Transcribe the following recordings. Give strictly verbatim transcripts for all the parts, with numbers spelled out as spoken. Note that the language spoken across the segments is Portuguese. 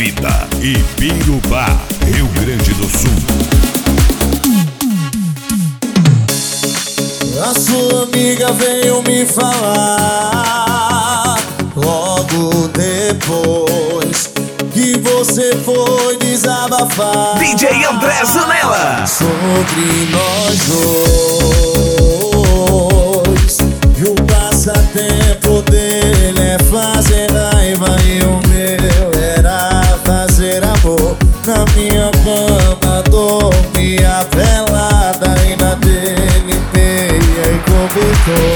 Atrevida, Ibirubá, Rio Grande do Sul. A sua amiga veio me falar logo depois que você foi desabafar D J André Zanella sobre nós dois. E o passatempo dele é fazer raiva e o meu era fazer amor. Na minha cama dormia pelada e na dele meia e cobertor.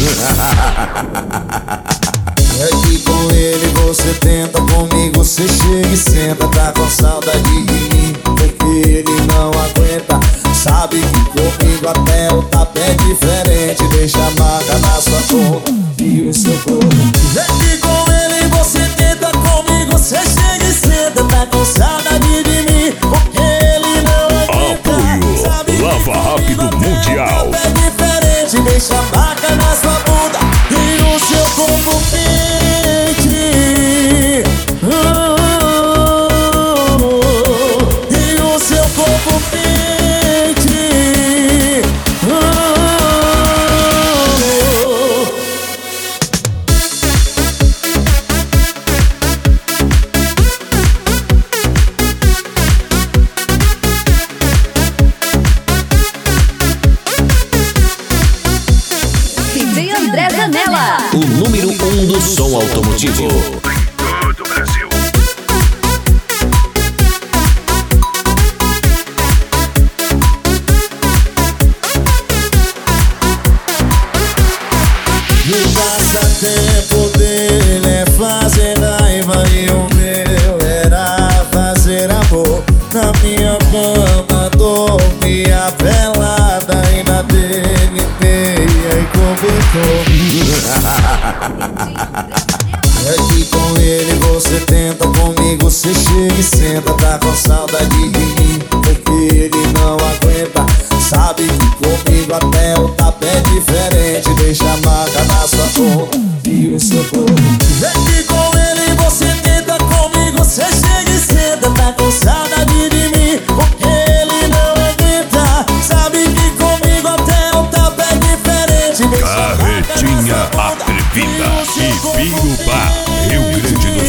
É que com ele você tenta, comigo você chega e senta. Tá com saudade de mim, porque ele não aguenta. Sabe que comigo até o tapa é diferente. Deixa a marca na sua cor e o seu corpo. É que com ele você tenta, comigo você chega e senta. Tá com saudade de mim, porque ele não aguenta. Apoio Sabe que Lava Rápido comigo Mundial. até o tapa é diferente. Deixa a marca na sua bunda e o seu corpo quente. Oh, oh, oh, e o seu corpo quente. Oh, oh, D J André Zanella, o número um do som automotivo. Todo Brasil. o passatempo dele é fazer raiva e o meu era fazer amor. Na minha cama dormia pelada e na dele meia e cobertor. É que com ele você tenta, comigo você chega e senta. Tá com saudade de mim, porque ele não aguenta. Sabe que comigo até o tapa é diferente. Deixa a marca na sua cor e o seu corpo. É que com ele você tenta, comigo você chega e senta. Tá com saudade de mim, porque ele não aguenta. Sabe que comigo até o tapa é diferente. Deixa a marca na Carretinha sua bunda Atrevida, e o seu corpo Ibirubá, Rio Grande do